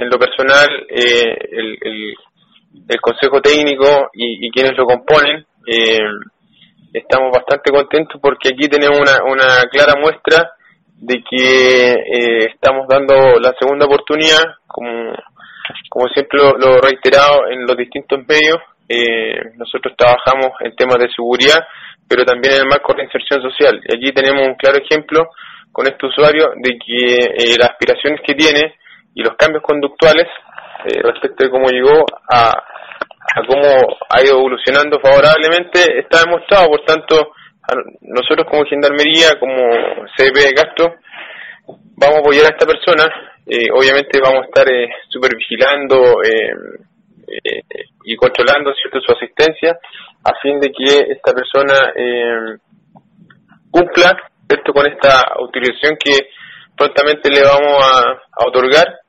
en lo personal, el Consejo Técnico y quienes lo componen, estamos bastante contentos porque aquí tenemos una clara muestra de que estamos dando la segunda oportunidad, como siempre lo he reiterado en los distintos medios. Nosotros trabajamos en temas de seguridad, pero también en el marco de inserción social. Y aquí tenemos un claro ejemplo con este usuario de que las aspiraciones que tiene y los cambios conductuales respecto de cómo llegó a cómo ha ido evolucionando favorablemente está demostrado. Por tanto, nosotros como Gendarmería, como CDP de Castro, vamos a apoyar a esta persona. Obviamente vamos a estar supervigilando y controlando, ¿cierto?, su asistencia, a fin de que esta persona cumpla, ¿cierto?, con esta autorización que prontamente le vamos a otorgar.